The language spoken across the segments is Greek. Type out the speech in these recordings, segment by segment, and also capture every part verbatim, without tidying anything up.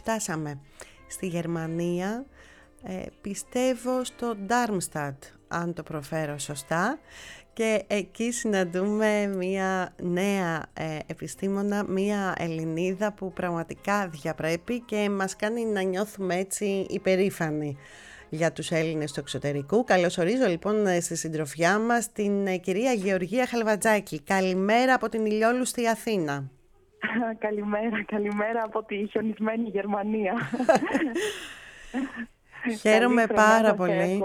φτάσαμε στη Γερμανία, ε, πιστεύω στο Darmstadt, αν το προφέρω σωστά, και εκεί συναντούμε μία νέα ε, επιστήμονα, μία Ελληνίδα που πραγματικά διαπρέπει και μας κάνει να νιώθουμε έτσι υπερήφανοι για τους Έλληνες του εξωτερικού. Καλωσορίζω λοιπόν στη συντροφιά μας την ε, κυρία Γεωργία Χαλβατζάκη. Καλημέρα από την ηλιόλουστη Αθήνα. Καλημέρα, καλημέρα από τη χιονισμένη Γερμανία. Χαίρομαι πάρα πολύ.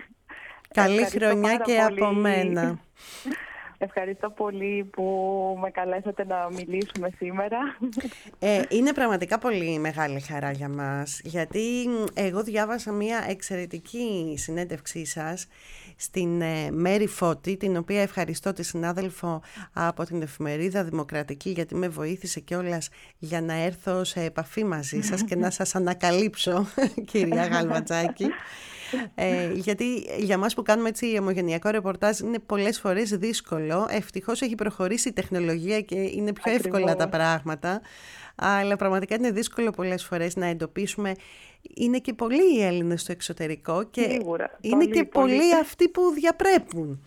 Καλή χρονιά και πολύ. από μένα. Ευχαριστώ πολύ που με καλέσατε να μιλήσουμε σήμερα. Ε, είναι πραγματικά πολύ μεγάλη χαρά για μας, γιατί εγώ διάβασα μια εξαιρετική συνέντευξή σας στην ε, Μέρη Φώτη, την οποία ευχαριστώ, τη συνάδελφο από την εφημερίδα Δημοκρατική, γιατί με βοήθησε κιόλας για να έρθω σε επαφή μαζί σας και να σας ανακαλύψω, κυρία Χαλβατζάκη. Ε, γιατί για μας που κάνουμε έτσι ομογενειακό ρεπορτάζ είναι πολλές φορές δύσκολο. Ευτυχώς έχει προχωρήσει η τεχνολογία και είναι πιο Ακριβώς. εύκολα τα πράγματα, αλλά πραγματικά είναι δύσκολο πολλές φορές να εντοπίσουμε. Είναι και πολλοί οι Έλληνες στο εξωτερικό και Σίγουρα. είναι πολύ, και πολύ. πολλοί αυτοί που διαπρέπουν.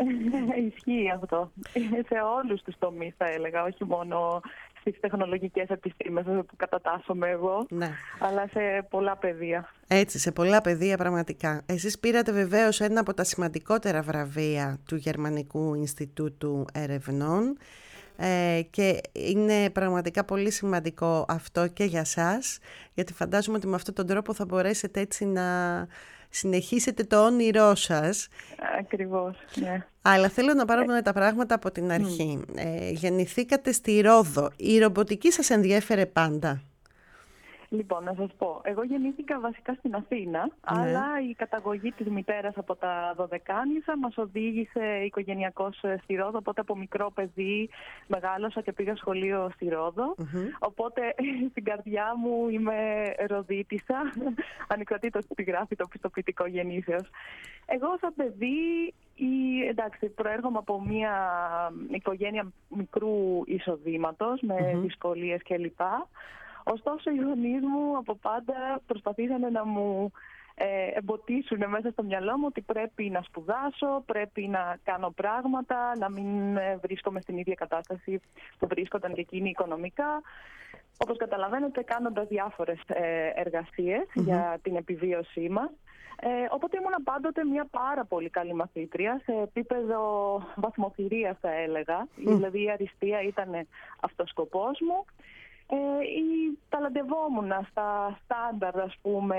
Ισχύει αυτό. Σε όλους τους τομείς θα έλεγα, όχι μόνο στις τεχνολογικές επιστήμες που κατατάσσομαι εγώ, ναι, αλλά σε πολλά πεδία. Έτσι, σε πολλά πεδία πραγματικά. Εσείς πήρατε βεβαίως ένα από τα σημαντικότερα βραβεία του Γερμανικού Ινστιτούτου Ερευνών ε, και είναι πραγματικά πολύ σημαντικό αυτό και για σας, γιατί φαντάζομαι ότι με αυτόν τον τρόπο θα μπορέσετε έτσι να συνεχίσετε το όνειρό σας. Ακριβώς, ναι. Αλλά θέλω να πάρουμε ε... τα πράγματα από την αρχή. Mm. Ε, γεννηθήκατε στη Ρόδο. Η ρομποτική σας ενδιέφερε πάντα? Λοιπόν, να σας πω, εγώ γεννήθηκα βασικά στην Αθήνα, ναι, αλλά η καταγωγή της μητέρας από τα Δωδεκάνησα μας οδήγησε οικογενειακώς στη Ρόδο, οπότε από μικρό παιδί μεγάλωσα και πήγα σχολείο στη Ρόδο, mm-hmm. οπότε στην καρδιά μου είμαι Ροδίτισσα, ανεξαρτήτως τι γράφει το πιστοποιητικό γεννήσεως. Εγώ σαν παιδί, η, εντάξει, προέρχομαι από μια οικογένεια μικρού εισοδήματος, με mm-hmm. δυσκολίες κλπ. Ωστόσο, οι γονείς μου από πάντα προσπαθήσανε να μου ε, εμποτίσουν μέσα στο μυαλό μου ότι πρέπει να σπουδάσω, πρέπει να κάνω πράγματα, να μην βρίσκομαι στην ίδια κατάσταση που βρίσκονταν και εκείνοι οικονομικά. Όπως καταλαβαίνετε, κάνοντας διάφορες ε, εργασίες mm-hmm. για την επιβίωσή μας. Ε, οπότε ήμουν πάντοτε μια πάρα πολύ καλή μαθήτρια, σε επίπεδο βαθμοθυρίας θα έλεγα. Mm. Δηλαδή η αριστεία ήταν αυτός σκοπός μου. Ε, ή ταλαντευόμουν στα στάνταρ, ας πούμε,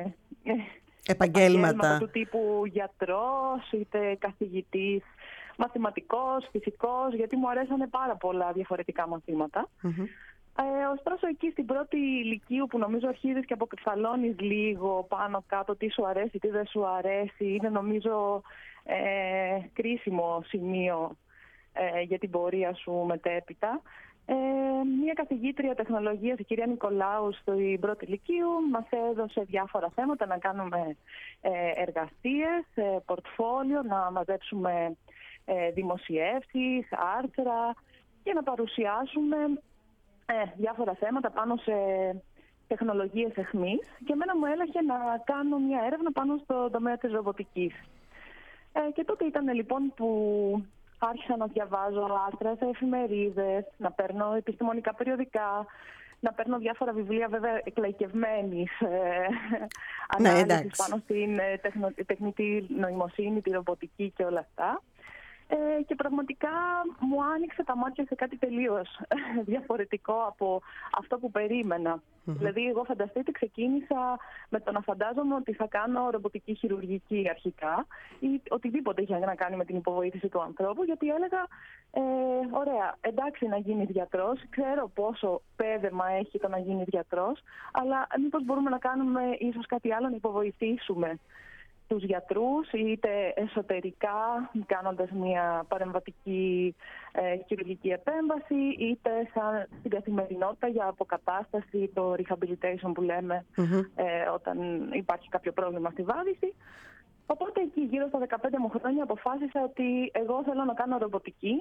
επαγγέλματα του τύπου γιατρός, είτε καθηγητής, μαθηματικός, φυσικός, γιατί μου αρέσανε πάρα πολλά διαφορετικά μαθήματα. Mm-hmm. Ε, ωστόσο, εκεί στην πρώτη ηλικίου που νομίζω αρχίζεις και αποκρισταλώνεις λίγο πάνω κάτω τι σου αρέσει, τι δεν σου αρέσει, είναι νομίζω ε, κρίσιμο σημείο ε, για την πορεία σου μετέπειτα. Ε, μια καθηγήτρια τεχνολογίας, η κυρία Νικολάου, στην πρώτη ηλικίου, μας έδωσε διάφορα θέματα να κάνουμε ε, εργασίες, ε, πορτφόλιο, να μαζέψουμε ε, δημοσιεύσεις, άρθρα και να παρουσιάσουμε ε, διάφορα θέματα πάνω σε τεχνολογίες αιχμής, και εμένα μου έλαχε να κάνω μια έρευνα πάνω στο τομέα της ρομποτικής. Ε, και τότε ήταν λοιπόν που άρχισα να διαβάζω άρθρα σε εφημερίδες, να παίρνω επιστημονικά περιοδικά, να παίρνω διάφορα βιβλία βέβαια εκλαϊκευμένης ε, ναι, ανάλυσης πάνω στην ε, τεχνο, τεχνητή νοημοσύνη, τη ρομποτική και όλα αυτά. Ε, και πραγματικά μου άνοιξε τα μάτια σε κάτι τελείως διαφορετικό από αυτό που περίμενα. Mm-hmm. Δηλαδή, εγώ φανταστείτε, ξεκίνησα με το να φαντάζομαι ότι θα κάνω ρομποτική χειρουργική αρχικά ή οτιδήποτε είχε να κάνει με την υποβοήθηση του ανθρώπου, γιατί έλεγα, ε, ωραία, εντάξει να γίνεις γιατρός, ξέρω πόσο πέδεμα έχει το να γίνεις γιατρός, αλλά μήπως μπορούμε να κάνουμε ίσως κάτι άλλο, να υποβοηθήσουμε τους γιατρούς, είτε εσωτερικά κάνοντας μια παρεμβατική ε, χειρουργική επέμβαση, είτε σαν στην καθημερινότητα για αποκατάσταση, το rehabilitation που λέμε, mm-hmm. ε, όταν υπάρχει κάποιο πρόβλημα στη βάδιση. Οπότε εκεί γύρω στα δεκαπέντε μου χρόνια αποφάσισα ότι εγώ θέλω να κάνω ρομποτική.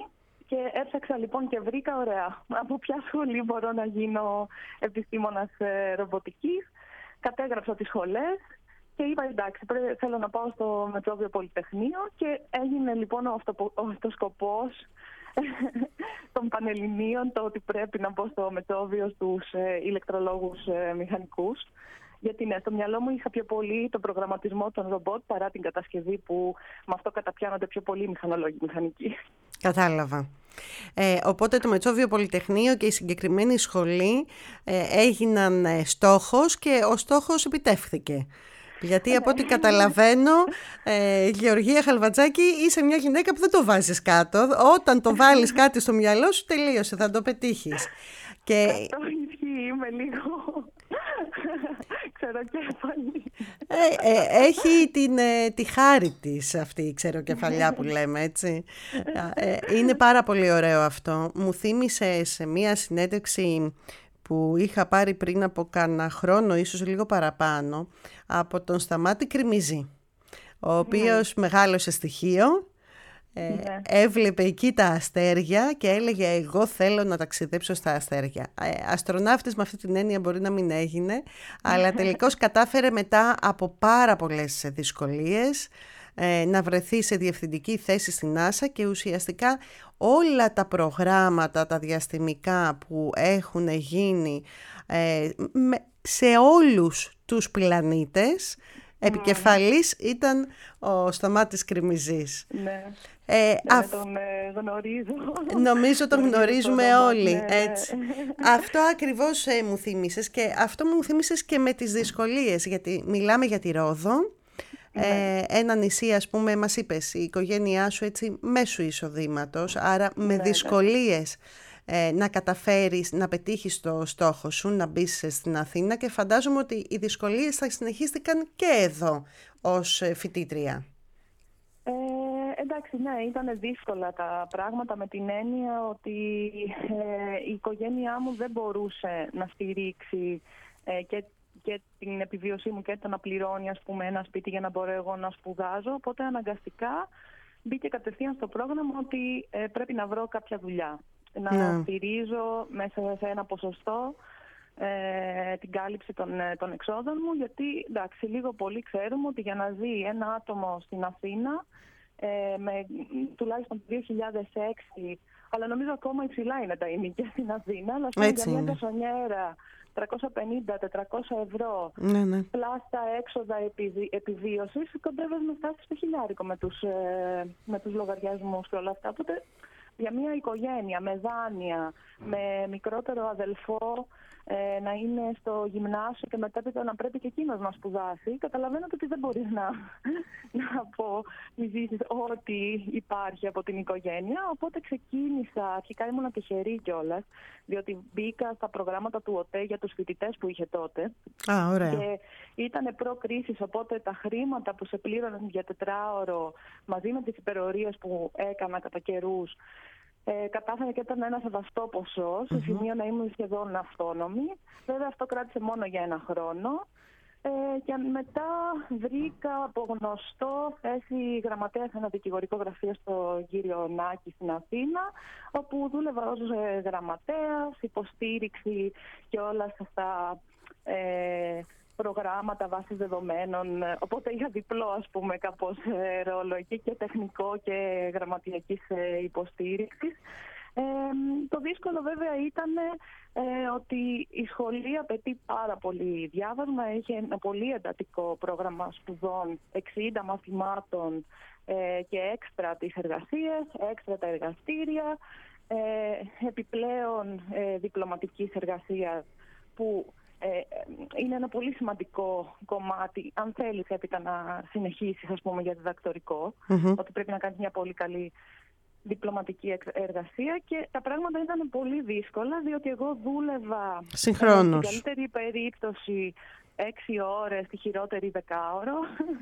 Και έψαξα λοιπόν και βρήκα, ωραία, από ποια σχολή μπορώ να γίνω επιστήμονας ρομποτικής. Κατέγραψα τις σχολές και είπα εντάξει, πρέ, θέλω να πάω στο Μετσόβιο Πολυτεχνείο και έγινε λοιπόν ο, αυτο, ο αυτοσκοπός των Πανελληνίων, το ότι πρέπει να μπω στο Μετσόβιο στους ε, ηλεκτρολόγους ε, μηχανικούς. Γιατί ναι, στο μυαλό μου είχα πιο πολύ τον προγραμματισμό των ρομπότ παρά την κατασκευή, που με αυτό καταπιάνονται πιο πολύ μηχανολόγοι μηχανικοί. Κατάλαβα. Ε, οπότε το Μετσόβιο Πολυτεχνείο και η συγκεκριμένη σχολή ε, έγιναν ε, στόχος και ο στόχος επιτεύχθηκε. Γιατί από ό,τι καταλαβαίνω, ε, Γεωργία Χαλβατζάκη, είσαι μια γυναίκα που δεν το βάζεις κάτω. Όταν το βάλεις κάτι στο μυαλό σου, τελείωσε, θα το πετύχεις. Και... Αυτό ισχύει, είμαι λίγο... Ξεροκέφαλη. Ε, ε, έχει την, ε, τη χάρη της αυτή η ξεροκεφαλιά που λέμε, έτσι. Ε, είναι πάρα πολύ ωραίο αυτό. Μου θύμισε σε μία συνέντευξη που είχα πάρει πριν από κάνα χρόνο, ίσως λίγο παραπάνω, από τον Σταμάτη Κρημιζή, ο οποίος mm. μεγάλωσε στοιχείο. Ε, ναι. Έβλεπε εκεί τα αστέρια και έλεγε εγώ θέλω να ταξιδέψω στα αστέρια. Ε, αστροναύτης με αυτή την έννοια μπορεί να μην έγινε, αλλά τελικώς κατάφερε μετά από πάρα πολλές δυσκολίες ε, να βρεθεί σε διευθυντική θέση στην NASA και ουσιαστικά όλα τα προγράμματα, τα διαστημικά που έχουν γίνει ε, με, σε όλους τους πλανήτες, επικεφαλής ήταν ο Σταμάτης Κρημιζής. Ναι, ε, ναι αφ... τον ε, γνωρίζω. Νομίζω τον γνωρίζουμε τον όλοι, ναι, έτσι. Ναι. Αυτό ακριβώς ε, μου θύμισες και αυτό μου θύμισες και με τις δυσκολίες, γιατί μιλάμε για τη Ρόδο, ναι. ε, ένα νησί ας πούμε, μας είπες, η οικογένειά σου έτσι μέσου εισοδήματος, άρα με ναι, δυσκολίες. Ναι. Ε, να καταφέρεις να πετύχεις το στόχο σου, να μπεις στην Αθήνα και φαντάζομαι ότι οι δυσκολίες θα συνεχίστηκαν και εδώ ως φοιτήτρια. Ε, εντάξει, ναι, ήταν δύσκολα τα πράγματα με την έννοια ότι ε, η οικογένειά μου δεν μπορούσε να στηρίξει ε, και, και την επιβίωσή μου και το να πληρώνει ας πούμε, ένα σπίτι για να μπορώ εγώ να σπουδάζω, οπότε αναγκαστικά μπήκε κατευθείαν στο πρόγραμμα ότι ε, πρέπει να βρω κάποια δουλειά. Να yeah. στηρίζω μέσα σε ένα ποσοστό ε, την κάλυψη των, των εξόδων μου, γιατί εντάξει, λίγο πολύ ξέρουμε ότι για να ζει ένα άτομο στην Αθήνα ε, με τουλάχιστον δύο χιλιάδες έξι, αλλά νομίζω ακόμα υψηλά είναι τα ενοικία στην Αθήνα, αλλά για μια γκασονιέρα τριακόσια πενήντα με τετρακόσια ευρώ ναι, ναι. πλάστα έξοδα επιβι... επιβίωσης, κοντεύεις να φτάσεις στο χιλιάρικο με τους, ε, με τους λογαριασμούς και όλα αυτά. Οπότε για μια οικογένεια με δάνεια, με μικρότερο αδελφό ε, να είναι στο γυμνάσιο και μετά να πρέπει και εκείνος να σπουδάσει, καταλαβαίνετε ότι δεν μπορείς να, να απομυζήσεις ό,τι υπάρχει από την οικογένεια. Οπότε ξεκίνησα, αρχικά ήμουν τυχερή κιόλας, διότι μπήκα στα προγράμματα του ΟΤΕ για τους φοιτητές που είχε τότε. Α, ωραία. Και ήταν προ-κρίσης, οπότε τα χρήματα που σε πλήρωναν για τετράωρο μαζί με τις υπερορίες που έκανα κατά καιρούς, Ε, κατάφερα και ήταν ένα σεβαστό ποσό, σε σημείο mm-hmm. να ήμουν σχεδόν αυτόνομη. Βέβαια αυτό κράτησε μόνο για ένα χρόνο. Ε, και μετά βρήκα από γνωστό θέση γραμματέα σε ένα δικηγορικό γραφείο στο κύριο Νάκη στην Αθήνα, όπου δούλευα ως ε, γραμματέας, υποστήριξη και όλα αυτά ε, προγράμματα βάσης δεδομένων, οπότε είχα διπλό ας πούμε κάπως ρόλο εκεί και τεχνικό και γραμματιακής υποστήριξης. Ε, το δύσκολο βέβαια ήταν ε, ότι η σχολή απαιτεί πάρα πολύ διάβασμα, έχει ένα πολύ εντατικό πρόγραμμα σπουδών, εξήντα μαθημάτων ε, και έξτρα τις εργασίες, έξτρα τα εργαστήρια, ε, επιπλέον ε, διπλωματικής εργασίας που Ε, είναι ένα πολύ σημαντικό κομμάτι, αν θέλεις έπειτα να συνεχίσεις ας πούμε για διδακτορικό, mm-hmm. ότι πρέπει να κάνεις μια πολύ καλή διπλωματική εργασία και τα πράγματα ήταν πολύ δύσκολα, διότι εγώ δούλευα συγχρόνως. Στην καλύτερη περίπτωση έξι ώρες, στη χειρότερη δεκάωρο,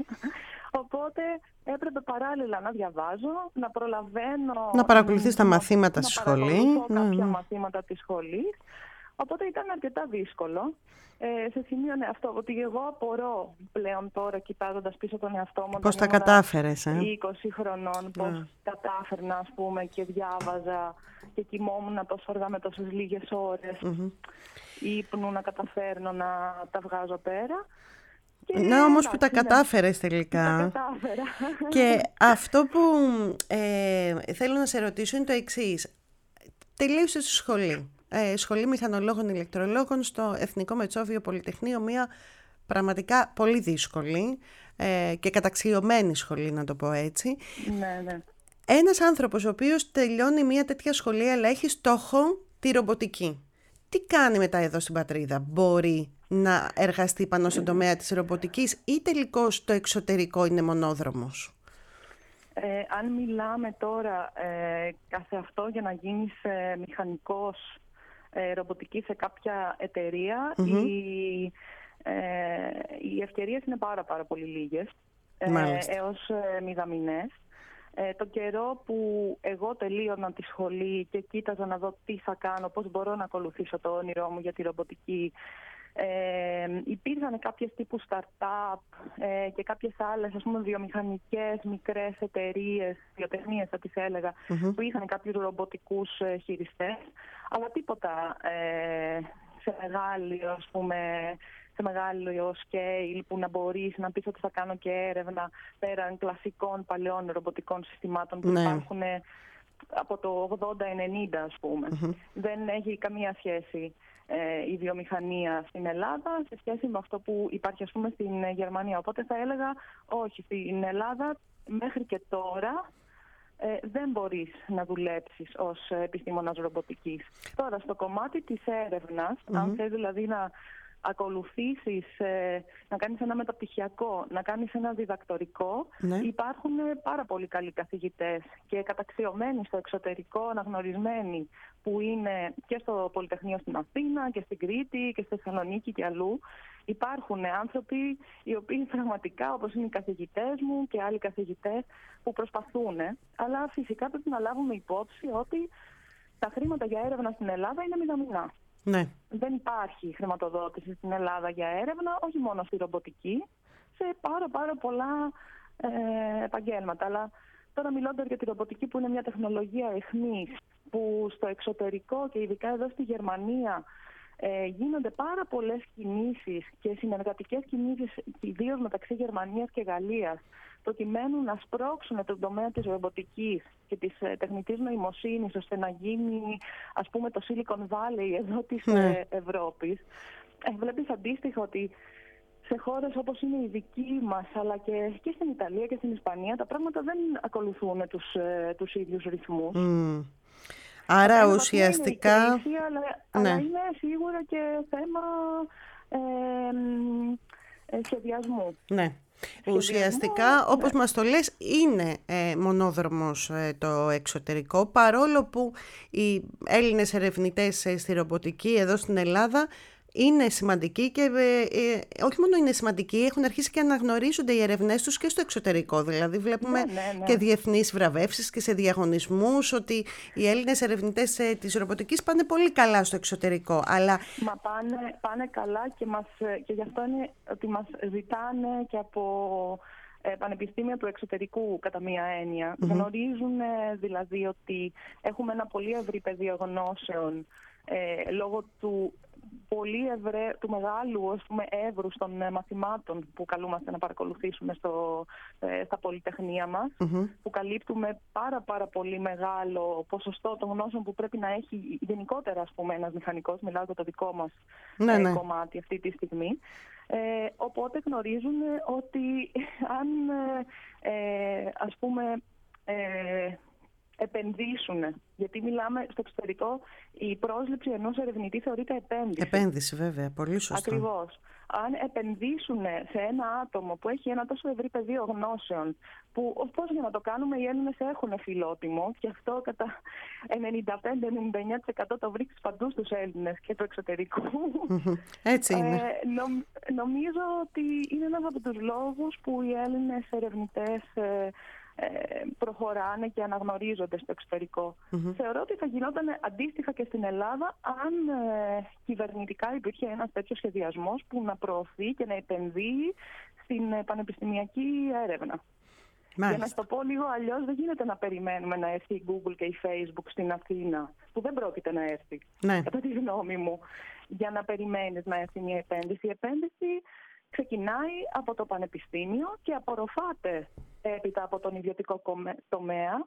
οπότε έπρεπε παράλληλα να διαβάζω, να προλαβαίνω... Να παρακολουθείς τα μαθήματα να, στη σχολή. Να παρακολουθώ ναι, κάποια ναι. μαθήματα της σχολής. Οπότε ήταν αρκετά δύσκολο. Ε, σε σημείο ναι, αυτό, ότι εγώ απορώ πλέον τώρα, κοιτάζοντας πίσω τον εαυτό μου. Πώς τα κατάφερες, ε? είκοσι χρονών, πώς ναι. κατάφερνα, ας πούμε, και διάβαζα και κοιμόμουν τόσο αργά με τόσες λίγες ώρες. Mm-hmm. Ύπνου να καταφέρνω να τα βγάζω πέρα. Και να όμως που τα κατάφερες τελικά. Τα κατάφερα. Και αυτό που ε, θέλω να σε ρωτήσω είναι το εξής. Τελείωσες στη σχολή. Ε, σχολή Μηχανολόγων Ηλεκτρολόγων στο Εθνικό Μετσόβιο Πολυτεχνείο, μια πραγματικά πολύ δύσκολη ε, και καταξιωμένη σχολή, να το πω έτσι. Ναι, ναι. Ένας άνθρωπος ο οποίος τελειώνει μια τέτοια σχολή αλλά έχει στόχο τη ρομποτική. Τι κάνει μετά εδώ στην πατρίδα? Μπορεί να εργαστεί πάνω στον τομέα της ρομποτικής ή τελικώς το εξωτερικό είναι μονόδρομος? Ε, αν μιλάμε τώρα ε, καθε αυτό για να γίνεις ε, μηχανικός ε, ρομποτική σε κάποια εταιρεία, mm-hmm. οι, ε, οι ευκαιρίες είναι πάρα πάρα πολύ λίγες, ε, έως ε, μηδαμινές. Ε, το καιρό που εγώ τελείωνα τη σχολή και κοίταζα να δω τι θα κάνω, πώς μπορώ να ακολουθήσω το όνειρό μου για τη ρομποτική, Ε, υπήρχαν κάποιες τύπου startup ε, και κάποιες άλλες, ας πούμε, βιομηχανικές μικρές εταιρείες, βιοτεχνίες θα τις έλεγα, mm-hmm. που είχαν κάποιους ρομποτικούς ε, χειριστές, αλλά τίποτα ε, σε μεγάλο, ας πούμε, σε μεγάλο scale που να μπορείς να πεις ότι θα κάνω και έρευνα πέραν κλασικών παλαιών ρομποτικών συστημάτων που ναι. υπάρχουν από το ογδόντα ενενήντα, ας πούμε. Mm-hmm. Δεν έχει καμία σχέση ε, η βιομηχανία στην Ελλάδα σε σχέση με αυτό που υπάρχει, ας πούμε, στην Γερμανία. Οπότε θα έλεγα όχι, στην Ελλάδα μέχρι και τώρα ε, δεν μπορείς να δουλέψεις ως επιστήμονας ρομποτικής. Τώρα, στο κομμάτι της έρευνας, mm-hmm. αν θες δηλαδή να ακολουθήσεις, ε, να κάνεις ένα μεταπτυχιακό, να κάνεις ένα διδακτορικό, ναι. υπάρχουν πάρα πολύ καλοί καθηγητές και καταξιωμένοι στο εξωτερικό, αναγνωρισμένοι, που είναι και στο Πολυτεχνείο στην Αθήνα και στην Κρήτη και στη Θεσσαλονίκη και αλλού. Υπάρχουν άνθρωποι οι οποίοι πραγματικά, όπως είναι οι καθηγητές μου και άλλοι καθηγητές, που προσπαθούν, αλλά φυσικά πρέπει να λάβουμε υπόψη ότι τα χρήματα για έρευνα στην Ελλάδα είναι μηδαμινά. Ναι. Δεν υπάρχει χρηματοδότηση στην Ελλάδα για έρευνα, όχι μόνο στη ρομποτική, σε πάρα πάρα πολλά ε, επαγγέλματα. Αλλά τώρα, μιλώντας για τη ρομποτική, που είναι μια τεχνολογία αιχμής, που στο εξωτερικό και ειδικά εδώ στη Γερμανία ε, γίνονται πάρα πολλές κινήσεις και συνεργατικές κινήσεις, ιδίως μεταξύ Γερμανίας και Γαλλίας, προκειμένου να σπρώξουν τον τομέα της ρομποτικής και της ε, τεχνητής νοημοσύνης, ώστε να γίνει, ας πούμε, το Silicon Valley εδώ της ναι. ε, Ευρώπης. Ε, βλέπεις αντίστοιχα ότι σε χώρες όπως είναι η δική μας, αλλά και, και στην Ιταλία και στην Ισπανία, τα πράγματα δεν ακολουθούν τους, ε, τους ίδιους ρυθμούς. Mm. Άρα Άρα ουσιαστικά... Είναι κρίση, αλλά, ναι. αλλά είναι σίγουρα και θέμα ε, ε, σχεδιασμού. Ναι. Ουσιαστικά, όπως ναι. μας το λες, είναι ε, μονόδρομος ε, το εξωτερικό, παρόλο που οι Έλληνες ερευνητές ε, στη ρομποτική εδώ στην Ελλάδα είναι σημαντικοί και ε, ε, όχι μόνο είναι σημαντικοί, έχουν αρχίσει και αναγνωρίζονται οι ερευνές τους και στο εξωτερικό. Δηλαδή βλέπουμε ναι, ναι, ναι. και διεθνείς βραβεύσεις και σε διαγωνισμούς ότι οι Έλληνες ερευνητές ε, της ρομποτικής πάνε πολύ καλά στο εξωτερικό. Αλλά... Μα πάνε, πάνε καλά και, μας, και γι' αυτό είναι ότι μας ζητάνε και από ε, πανεπιστήμια του εξωτερικού κατά μία έννοια. Mm-hmm. Γνωρίζουν ε, δηλαδή ότι έχουμε ένα πολύ ευρύ πεδίο γνώσεων ε, λόγω του πολύ ευρέ, του μεγάλου, ας πούμε, εύρους των ε, μαθημάτων που καλούμαστε να παρακολουθήσουμε στο, ε, στα πολυτεχνία μας, mm-hmm. που καλύπτουμε πάρα πάρα πολύ μεγάλο ποσοστό των γνώσεων που πρέπει να έχει γενικότερα, ας πούμε, ένας μηχανικός, μιλάω για το δικό μας ναι, ε, ναι. κομμάτι αυτή τη στιγμή. Ε, οπότε γνωρίζουν ότι αν ε, ας πούμε ε, επενδύσουν, γιατί μιλάμε στο εξωτερικό, η πρόσληψη ενός ερευνητή θεωρείται επένδυση. Επένδυση, βέβαια, πολύ σωστά. Ακριβώς. Αν επενδύσουν σε ένα άτομο που έχει ένα τόσο ευρύ πεδίο γνώσεων, που πώς για να το κάνουμε, οι Έλληνες έχουν φιλότιμο, και αυτό κατά ενενήντα πέντε με ενενήντα εννέα τοις εκατό το βρίσκεις παντού στους Έλληνες και του εξωτερικού. Έτσι είναι. Ε, νο, νομίζω ότι είναι ένας από τους λόγους που οι Έλληνες ερευνητές ε, προχωράνε και αναγνωρίζονται στο εξωτερικό. Mm-hmm. Θεωρώ ότι θα γινόταν αντίστοιχα και στην Ελλάδα αν ε, κυβερνητικά υπήρχε ένας τέτοιος σχεδιασμός που να προωθεί και να επενδύει στην ε, πανεπιστημιακή έρευνα. Μάλιστα. Για να το πω λίγο αλλιώς, δεν γίνεται να περιμένουμε να έρθει η Google και η Facebook στην Αθήνα, που δεν πρόκειται να έρθει, ναι. κατά τη γνώμη μου, για να περιμένεις να έρθει μια επένδυση. Η επένδυση ξεκινάει από το πανεπιστήμιο και απορροφάται έπειτα από τον ιδιωτικό τομέα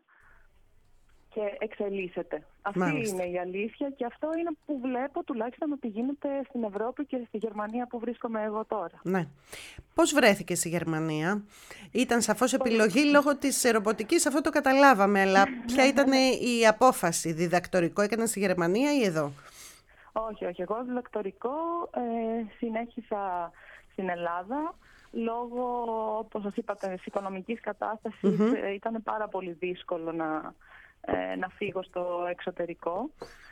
και εξελίσσεται. Αυτή Μάλιστα. είναι η αλήθεια και αυτό είναι που βλέπω τουλάχιστον ότι γίνεται στην Ευρώπη και στη Γερμανία που βρίσκομαι εγώ τώρα. Ναι. Πώς βρέθηκες στη Γερμανία? Ήταν σαφώς επιλογή λόγω της ρομποτικής, αυτό το καταλάβαμε, αλλά ποια ήταν η απόφαση? Διδακτορικό έκανες στη Γερμανία ή εδώ? Όχι, όχι. Εγώ διδακτορικό ε, συνέχισα στην Ελλάδα. Λόγω, όπως σας είπατε, της οικονομικής κατάστασης mm-hmm. ε, ήταν πάρα πολύ δύσκολο να, ε, να φύγω στο εξωτερικό.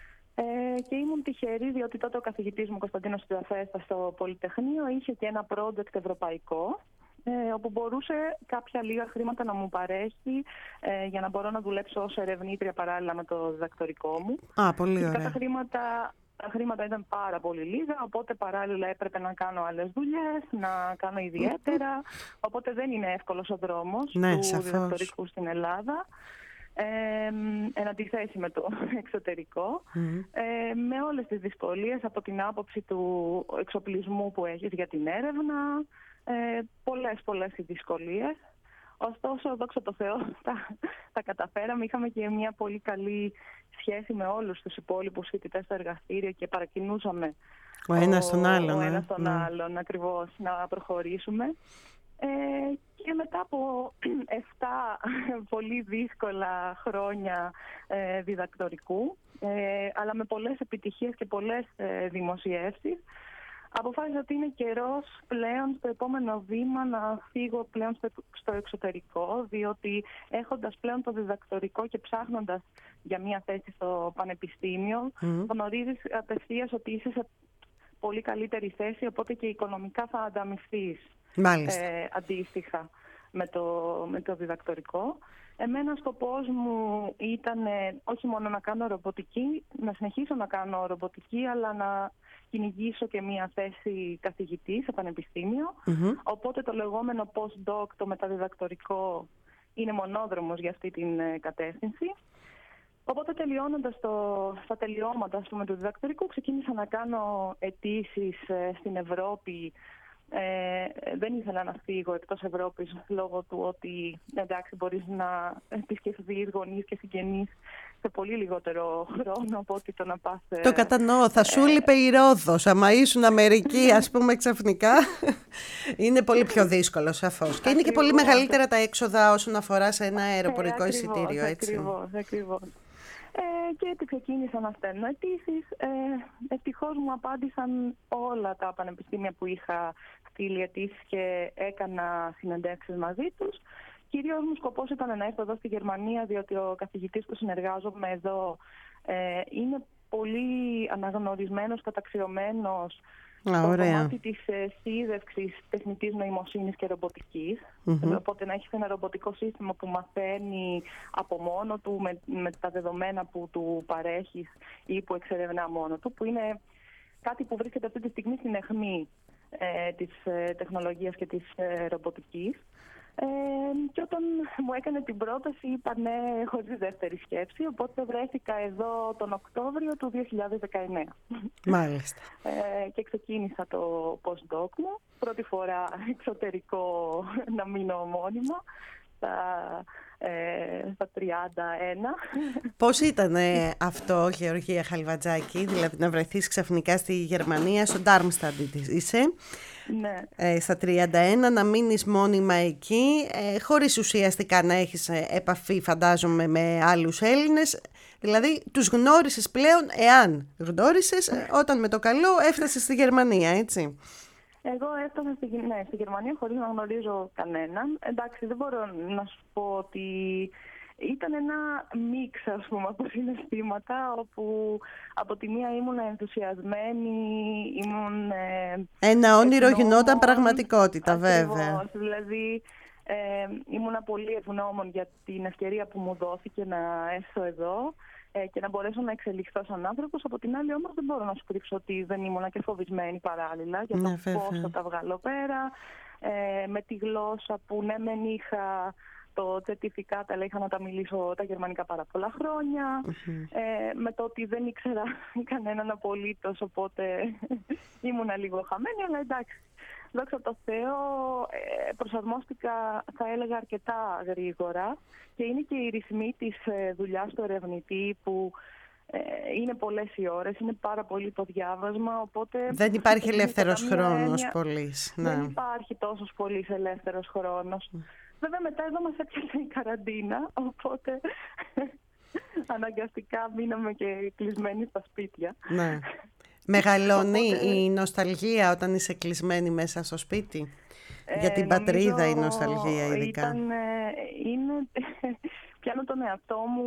Ε, και ήμουν τυχερή διότι τότε ο καθηγητής μου, Κωνσταντίνος Τριαφέστα, στο Πολυτεχνείο είχε και ένα project ευρωπαϊκό, ε, όπου μπορούσε κάποια λίγα χρήματα να μου παρέχει ε, για να μπορώ να δουλέψω ως ερευνήτρια παράλληλα με το διδακτορικό μου. Α, πολύ ωραία. Τα χρήματα... Τα χρήματα ήταν πάρα πολύ λίγα, οπότε παράλληλα έπρεπε να κάνω άλλες δουλειές, να κάνω ιδιαίτερα. Οπότε δεν είναι εύκολος ο δρόμος ναι, του σαφώς. διδακτορικού στην Ελλάδα. Ε, εν αντιθέσει με το εξωτερικό, mm-hmm. ε, με όλες τις δυσκολίες από την άποψη του εξοπλισμού που έχεις για την έρευνα, ε, πολλές πολλές δυσκολίες. Ωστόσο, δόξα τω Θεώ, τα, τα καταφέραμε. Είχαμε και μια πολύ καλή σχέση με όλους τους υπόλοιπους φοιτητές στο εργαστήριο και παρακινούσαμε ο ένας τον άλλον, ο ένας τον mm. άλλον ακριβώς να προχωρήσουμε. Ε, και μετά από εφτά πολύ δύσκολα χρόνια ε, διδακτορικού, ε, αλλά με πολλές επιτυχίες και πολλές ε, δημοσιεύσεις, αποφάσισα ότι είναι καιρός πλέον στο επόμενο βήμα να φύγω πλέον στο εξωτερικό, διότι έχοντας πλέον το διδακτορικό και ψάχνοντας για μια θέση στο πανεπιστήμιο, mm. γνωρίζεις απευθείας ότι είσαι σε πολύ καλύτερη θέση, οπότε και οικονομικά θα ανταμυφθείς ε, αντίστοιχα με το, με το διδακτορικό. Εμένα σκοπός μου ήταν ε, όχι μόνο να κάνω ρομποτική, να συνεχίσω να κάνω ρομποτική, αλλά να κυνηγήσω και μια θέση καθηγητή σε πανεπιστήμιο. Mm-hmm. Οπότε το λεγόμενο post-doc, το μεταδιδακτορικό, είναι μονόδρομος για αυτή την ε, κατεύθυνση. Οπότε τελειώνοντας το, στα τελειώματα ας πούμε, του διδακτορικού, ξεκίνησα να κάνω αιτήσεις ε, στην Ευρώπη. Ε, δεν ήθελα να φύγω εκτός Ευρώπης λόγω του ότι εντάξει μπορείς να επισκεφθείς γονείς και συγγενείς σε πολύ λιγότερο χρόνο από ότι το να πας... Το κατανοώ, θα σου λείπε η Ρόδος, άμα ήσουν Αμερική ας πούμε ξαφνικά είναι πολύ πιο δύσκολο σαφώς και είναι και πολύ μεγαλύτερα τα έξοδα όσον αφορά σε ένα αεροπορικό ε, ακριβώς, εισιτήριο, έτσι. Ακριβώς, ακριβώς. Ε, και έτσι ξεκίνησα να στέλνω αιτήσεις. Ε, ευτυχώς μου απάντησαν όλα τα πανεπιστήμια που είχα στείλει αιτήσεις και έκανα συνεντεύξεις μαζί τους. Κυρίως μου σκοπός ήταν να έρθω εδώ στη Γερμανία, διότι ο καθηγητής που συνεργάζομαι εδώ ε, είναι πολύ αναγνωρισμένος, καταξιωμένος Α, στο ωραία. κομμάτι της ε, σύδευξης τεχνητής νοημοσύνης και ρομποτικής. Mm-hmm. Οπότε να έχεις ένα ρομποτικό σύστημα που μαθαίνει από μόνο του με, με τα δεδομένα που του παρέχεις ή που εξερευνά μόνο του, που είναι κάτι που βρίσκεται αυτή τη στιγμή στην αιχμή ε, της ε, τεχνολογίας και της ε, ρομποτικής. Ε, και όταν μου έκανε την πρόταση είπα ναι χωρίς δεύτερη σκέψη, οπότε βρέθηκα εδώ τον Οκτώβριο του δύο χιλιάδες δεκαεννέα. Μάλιστα. Ε, και ξεκίνησα το post-doc μου, πρώτη φορά εξωτερικό να μείνω μόνιμα στα, ε, στα τριάντα ένα. Πώς ήταν ε, αυτό, Γεωργία Χαλβατζάκη, δηλαδή να βρεθείς ξαφνικά στη Γερμανία, στο Ντάρμσταντ είσαι, ναι. ε, στα τριάντα ένα, να μείνεις μόνιμα εκεί, ε, χωρίς ουσιαστικά να έχεις επαφή φαντάζομαι με άλλους Έλληνες, δηλαδή τους γνώρισες πλέον, εάν γνώρισες, όταν με το καλό έφτασες στη Γερμανία, έτσι. Εγώ έφτασα στη, ναι, στη Γερμανία χωρίς να γνωρίζω κανέναν. Εντάξει, δεν μπορώ να σου πω ότι ήταν ένα μίξ, ας πούμε, από συναισθήματα, όπου από τη μία ήμουν ενθουσιασμένη, ήμουν... Ε, ένα όνειρο ευνόμων, γινόταν πραγματικότητα, ακριβώς, βέβαια. Δηλαδή, Ε, ήμουνα πολύ ευγνώμων για την ευκαιρία που μου δόθηκε να έρθω εδώ ε, και να μπορέσω να εξελιχθώ σαν άνθρωπος. Από την άλλη όμως δεν μπορώ να σου κρύψω ότι δεν ήμουνα και φοβισμένη παράλληλα για το Ναι, πώς θα τα βγάλω πέρα, ε, με τη γλώσσα που ναι μεν είχα το certificate, αλλά είχα να τα μιλήσω τα γερμανικά πάρα πολλά χρόνια, Mm-hmm. ε, με το ότι δεν ήξερα κανέναν απολύτως, οπότε ήμουνα λίγο χαμένη, αλλά εντάξει. Δόξα τω Θεώ, ε, προσαρμόστηκα, θα έλεγα, αρκετά γρήγορα και είναι και οι ρυθμοί της ε, δουλειάς του ερευνητή που ε, είναι πολλές οι ώρες, είναι πάρα πολύ το διάβασμα, οπότε... Δεν υπάρχει ελεύθερος χρόνος έννοια, πολύς. Δεν Ναι. υπάρχει τόσος πολύς ελεύθερος χρόνος. Mm. Βέβαια μετά εδώ μας έπιασε η καραντίνα, οπότε αναγκαστικά μείναμε και κλεισμένοι στα σπίτια. Ναι. Μεγαλώνει Οπότε, η νοσταλγία όταν είσαι κλεισμένη μέσα στο σπίτι? Ε, Για την πατρίδα η νοσταλγία ειδικά. Ήταν, είναι, πιάνω τον εαυτό μου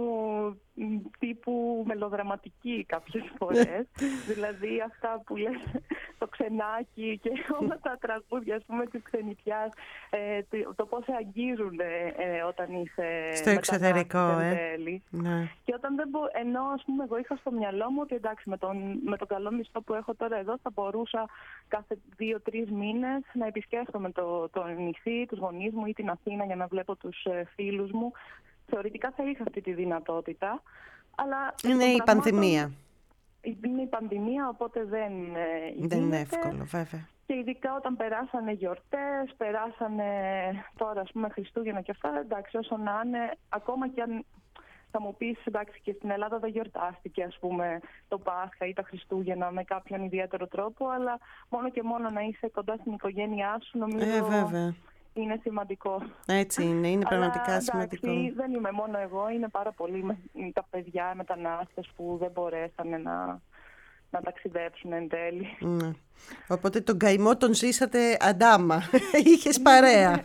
τύπου μελοδραματική κάποιες φορές. Δηλαδή αυτά που λες, το ξενάκι και όλα τα τραγούδια, ας πούμε, της ξενιτιάς, ε, το πώς σε αγγίζουν ε, όταν είσαι στο εξωτερικό, ε. Ναι. Και όταν δεν μπο... ενώ, ας πούμε, εγώ είχα στο μυαλό μου ότι εντάξει, με τον, με τον καλό μισθό που έχω τώρα εδώ θα μπορούσα κάθε δύο-τρεις μήνες να επισκέφτομαι το, το νησί, τους γονείς μου ή την Αθήνα για να βλέπω τους ε, φίλους μου. Θεωρητικά θα είχα αυτή τη δυνατότητα, αλλά... Είναι η πανδημία. Είναι η πανδημία, οπότε δεν ε, Δεν είναι εύκολο, βέβαια. Και ειδικά όταν περάσανε γιορτές, περάσανε τώρα, ας πούμε, Χριστούγεννα και αυτά, εντάξει, όσο να είναι, ακόμα και αν θα μου πεις, εντάξει, και στην Ελλάδα δεν γιορτάστηκε, ας πούμε, το Πάσχα ή τα Χριστούγεννα με κάποιον ιδιαίτερο τρόπο, αλλά μόνο και μόνο να είσαι κοντά στην οικογένειά σου, νομίζω... Ε, βέβαια. Είναι σημαντικό. Έτσι είναι, είναι πραγματικά αλλά, σημαντικό. Εντάξει, δεν είμαι μόνο εγώ, είναι πάρα πολλοί με, τα παιδιά μετανάστες που δεν μπορέσανε να, να ταξιδέψουν εν τέλει. Ναι. Οπότε τον καημό τον ζήσατε αντάμα. Είχες παρέα.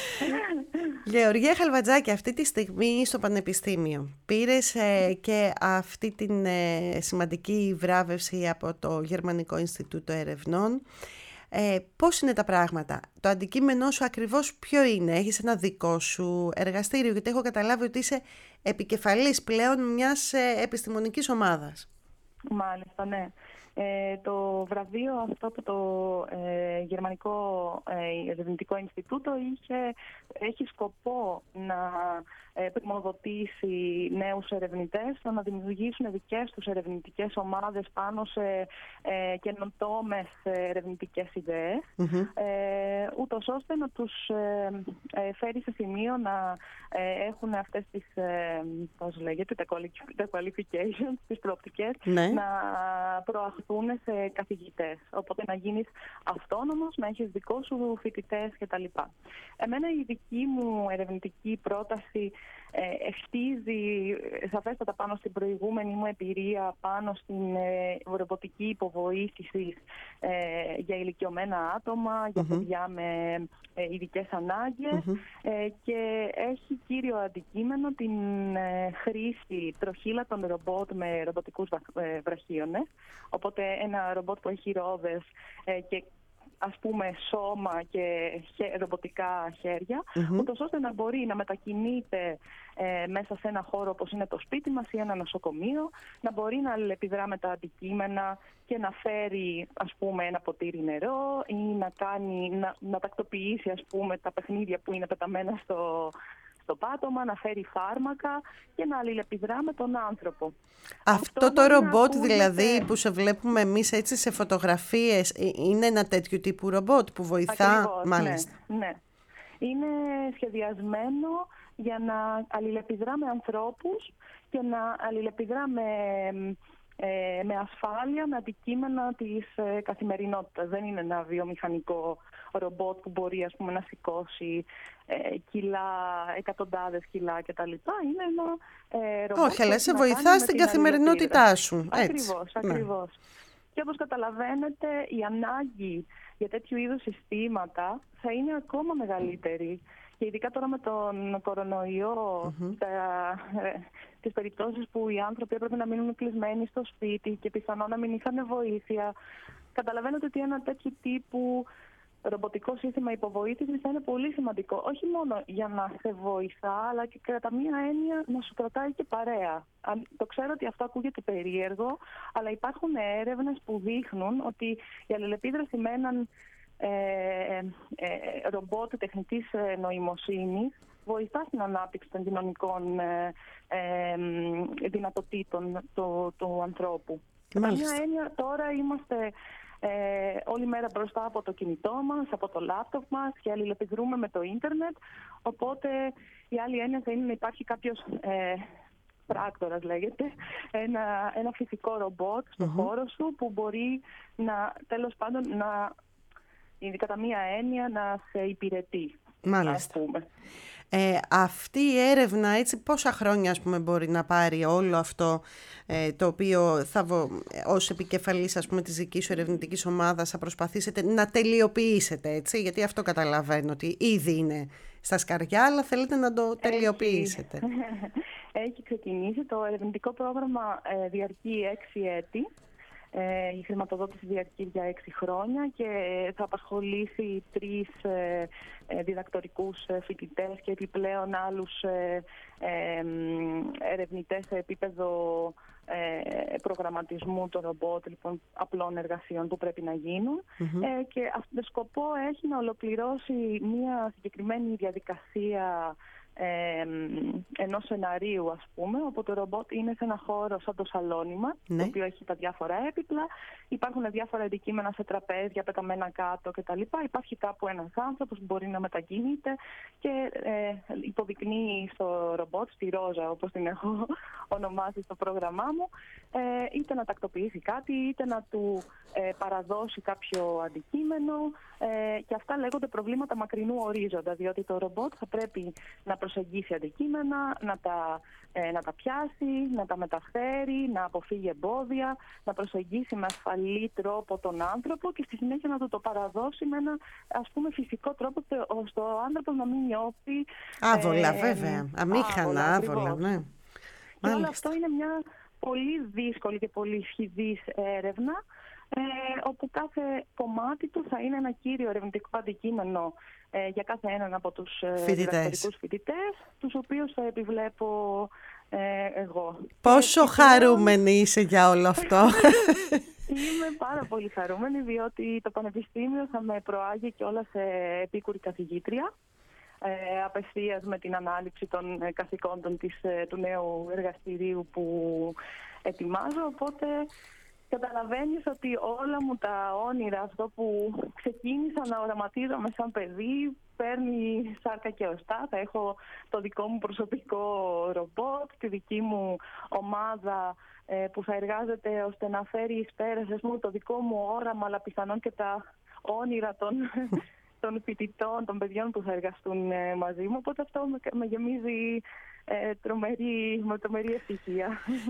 Γεωργία Χαλβατζάκη, αυτή τη στιγμή στο Πανεπιστήμιο πήρες ε, και αυτή την ε, σημαντική βράβευση από το Γερμανικό Ινστιτούτο Ερευνών. Ε, πώς είναι τα πράγματα? Το αντικείμενό σου ακριβώς ποιο είναι? Έχεις ένα δικό σου εργαστήριο? Γιατί έχω καταλάβει ότι είσαι επικεφαλής πλέον μιας ε, επιστημονικής ομάδας. Μάλιστα, ναι. Ε, το βραβείο αυτό από το ε, Γερμανικό ε, Ερευνητικό Ινστιτούτο είχε, έχει σκοπό να ε, πρημοδοτήσει νέους ερευνητές, να δημιουργήσουν δικές τους ερευνητικές ομάδες πάνω σε ε, καινοτόμες ερευνητικές ιδέες, mm-hmm. ε, ούτως ώστε να τους ε, ε, φέρει σε σημείο να ε, έχουν αυτές τις, ε, πώς λέγεται, τα qualifications, τις προοπτικές, ναι. να προαχθούν σε καθηγητές. Οπότε να γίνεις αυτόνομος, να έχεις δικό σου φοιτητές κτλ. Εμένα η δική μου ερευνητική πρόταση ε, ευθύζει σαφέστατα πάνω στην προηγούμενη μου εμπειρία, πάνω στην ε, ρομποτική υποβοήθηση ε, για ηλικιωμένα άτομα, για mm-hmm. παιδιά με ε, ειδικές ανάγκες mm-hmm. ε, και έχει κύριο αντικείμενο την ε, χρήση τροχύλατων ρομπότ με ρομποτικούς ε, βραχίονες. Οπότε ένα ρομπότ που έχει ρόδες ε, και ας πούμε σώμα και χε, ρομποτικά χέρια, mm-hmm. ούτως ώστε να μπορεί να μετακινείται ε, μέσα σε ένα χώρο όπως είναι το σπίτι μας ή ένα νοσοκομείο, να μπορεί να αλληλεπιδρά με τα αντικείμενα και να φέρει, ας πούμε, ένα ποτήρι νερό ή να, κάνει, να, να τακτοποιήσει, ας πούμε, τα παιχνίδια που είναι πεταμένα στο... στο πάτωμα, να φέρει φάρμακα και να αλληλεπιδρά με τον άνθρωπο. Αυτό, Αυτό το ρομπότ ακούγεται... δηλαδή που σε βλέπουμε εμείς έτσι σε φωτογραφίες, είναι ένα τέτοιο τύπου ρομπότ που βοηθά? Ακριβώς, μάλιστα. Ναι, ναι. Είναι σχεδιασμένο για να αλληλεπιδρά με ανθρώπους και να αλληλεπιδρά με... Ε, με ασφάλεια, με αντικείμενα της ε, καθημερινότητας. Δεν είναι ένα βιομηχανικό ρομπότ που μπορεί, ας πούμε, να σηκώσει ε, κιλά, εκατοντάδες κιλά κτλ. Είναι ένα ε, ρομπότ. Όχι, αλλά σε βοηθά στην καθημερινότητά σου. Ακριβώς, ακριβώς. Ναι. Και όπως καταλαβαίνετε, η ανάγκη για τέτοιου είδους συστήματα θα είναι ακόμα μεγαλύτερη. Και ειδικά τώρα με τον κορονοϊό, mm-hmm. τα, ε, τις περιπτώσεις που οι άνθρωποι έπρεπε να μείνουν κλεισμένοι στο σπίτι και πιθανόν να μην είχαν βοήθεια. Καταλαβαίνετε ότι ένα τέτοιο τύπου ρομποτικό σύστημα υποβοήθησης θα είναι πολύ σημαντικό. Όχι μόνο για να σε βοηθά, αλλά και κατά μία έννοια να σου κρατάει και παρέα. Το ξέρω ότι αυτό ακούγεται περίεργο, αλλά υπάρχουν έρευνες που δείχνουν ότι η αλληλεπίδραση με έναν ε, ε, ρομπότ τεχνητής νοημοσύνης βοηθά στην ανάπτυξη των κοινωνικών ε, ε, δυνατοτήτων του, του ανθρώπου. Κατά μία έννοια τώρα είμαστε Ε, όλη μέρα μπροστά από το κινητό μας, από το λάπτοπ μας και αλληλεπιδρούμε με το ίντερνετ. Οπότε η άλλη έννοια θα είναι να υπάρχει κάποιος ε, πράκτορας, λέγεται, ένα, ένα φυσικό ρομπότ στον mm-hmm. χώρο σου που μπορεί να, τέλος πάντων, να, κατά μία έννοια να σε υπηρετεί. Μάλιστα. Ας πούμε. Ε, αυτή η έρευνα, έτσι, πόσα χρόνια ας πούμε, μπορεί να πάρει όλο αυτό ε, το οποίο θα βο... ως επικεφαλής ας πούμε, της δικής σου ερευνητικής ομάδας θα προσπαθήσετε να τελειοποιήσετε, έτσι, γιατί αυτό καταλαβαίνω ότι ήδη είναι στα σκαριά, αλλά θέλετε να το τελειοποιήσετε. Έχει, Έχει ξεκινήσει. Το ερευνητικό πρόγραμμα ε, διαρκεί έξι έτη. Η χρηματοδότηση διαρκεί για έξι χρόνια και θα απασχολήσει τρεις διδακτορικούς φοιτητές και επιπλέον άλλους ερευνητές σε επίπεδο προγραμματισμού των ρομπότ, λοιπόν, απλών εργασιών που πρέπει να γίνουν. Mm-hmm. Και αυτόν τον σκοπό έχει να ολοκληρώσει μια συγκεκριμένη διαδικασία Ε, ενός σεναρίου, ας πούμε, όπου το ρομπότ είναι σε ένα χώρο σαν το σαλόνιμα, ναι. το οποίο έχει τα διάφορα έπιπλα, υπάρχουν διάφορα αντικείμενα σε τραπέζια πεταμένα κάτω κτλ. Υπάρχει κάπου ένας άνθρωπος που μπορεί να μετακινείται και ε, υποδεικνύει στο ρομπότ, στη Ρόζα όπως την έχω ονομάσει στο πρόγραμμά μου, ε, είτε να τακτοποιήσει κάτι, είτε να του ε, παραδώσει κάποιο αντικείμενο, ε, και αυτά λέγονται προβλήματα μακρινού ορίζοντα, διότι το ρομπότ θα πρέπει να προσεγγίσει αντικείμενα, να τα, ε, να τα πιάσει, να τα μεταφέρει, να αποφύγει εμπόδια, να προσεγγίσει με ασφαλή τρόπο τον άνθρωπο και στη συνέχεια να του το παραδώσει με ένα, ας πούμε, φυσικό τρόπο, ώστε ο άνθρωπος να μην νιώθει άβολα, ε, βέβαια, αμήχανα, άβολα, ναι. Και όλο αυτό είναι μια πολύ δύσκολη και πολύ σχηδής έρευνα, ε, όπου κάθε κομμάτι του θα είναι ένα κύριο ερευνητικό αντικείμενο ε, για κάθε έναν από τους διδακτορικούς φοιτητές, τους οποίους θα επιβλέπω ε, εγώ. Πόσο και χαρούμενη και... είσαι για όλο αυτό. Είμαι πάρα πολύ χαρούμενη, διότι το Πανεπιστήμιο θα με προάγει και όλα σε επίκουρη καθηγήτρια, ε, απευθείας με την ανάληψη των καθηκόντων της, του νέου εργαστηρίου που ετοιμάζω, οπότε καταλαβαίνεις ότι όλα μου τα όνειρα, αυτό που ξεκίνησα να οραματίζομαι σαν παιδί, παίρνει σάρκα και οστά. Θα έχω το δικό μου προσωπικό ρομπότ, τη δική μου ομάδα ε, που θα εργάζεται ώστε να φέρει εις πέρας μου το δικό μου όραμα, αλλά πιθανόν και τα όνειρα των, των φοιτητών, των παιδιών που θα εργαστούν ε, μαζί μου. Οπότε αυτό με, με γεμίζει Ε, τρομερή, με τρομερή ευτυχία.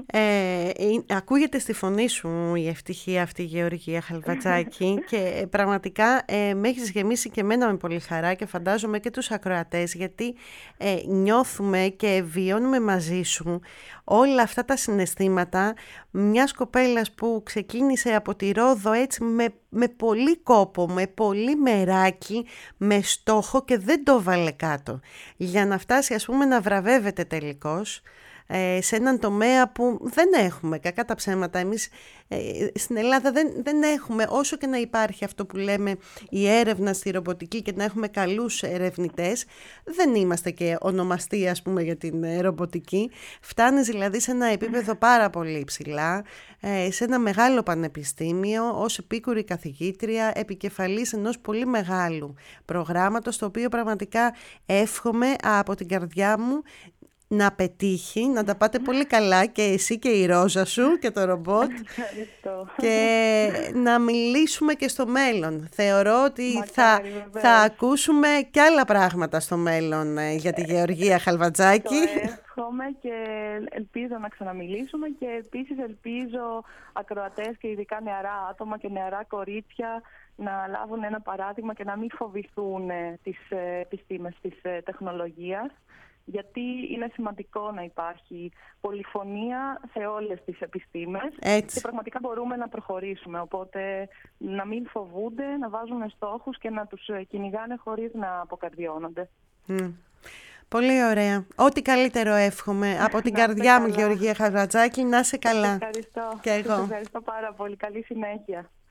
Ε, ε, ακούγεται στη φωνή σου η ευτυχία αυτή, Γεωργία Χαλβατζάκη, και ε, πραγματικά ε, με έχεις γεμίσει και εμένα με πολύ χαρά και φαντάζομαι και τους ακροατές, γιατί ε, νιώθουμε και βιώνουμε μαζί σου όλα αυτά τα συναισθήματα μιας κοπέλας που ξεκίνησε από τη Ρόδο έτσι με, με πολύ κόπο, με πολύ μεράκι, με στόχο και δεν το βάλε κάτω για να φτάσει, ας πούμε, να βραβεύεται τελικώς ε, σε έναν τομέα που δεν έχουμε, κακά τα ψέματα. Εμείς ε, στην Ελλάδα δεν, δεν έχουμε, όσο και να υπάρχει αυτό που λέμε η έρευνα στη ρομποτική και να έχουμε καλούς ερευνητές, δεν είμαστε και ονομαστοί, ας πούμε, για την ε, ρομποτική. Φτάνεις δηλαδή σε ένα επίπεδο πάρα πολύ υψηλά, ε, σε ένα μεγάλο πανεπιστήμιο, ως επίκουρη καθηγήτρια, επικεφαλής ενός πολύ μεγάλου προγράμματος, το οποίο πραγματικά εύχομαι από την καρδιά μου να πετύχει, να τα πάτε πολύ καλά και εσύ και η Ρόζα σου και το ρομπότ. Ευχαριστώ. Και να μιλήσουμε και στο μέλλον. Θεωρώ ότι θα, θα ακούσουμε και άλλα πράγματα στο μέλλον για τη Γεωργία Χαλβατζάκη. Το εύχομαι και ελπίζω να ξαναμιλήσουμε και επίσης ελπίζω ακροατές και ειδικά νεαρά άτομα και νεαρά κορίτσια να λάβουν ένα παράδειγμα και να μην φοβηθούν τις επιστήμες της τεχνολογίας γιατί είναι σημαντικό να υπάρχει πολυφωνία σε όλες τις επιστήμες. Έτσι. Και πραγματικά μπορούμε να προχωρήσουμε. Οπότε να μην φοβούνται, να βάζουν στόχους και να τους κυνηγάνε χωρίς να αποκαρδιώνονται. Mm. Πολύ ωραία. Ό,τι καλύτερο εύχομαι από την καρδιά μου, Γεωργία Χαρατζάκη. Να είσαι καλά. Ευχαριστώ. Και εγώ. Ευχαριστώ πάρα πολύ. Καλή συνέχεια.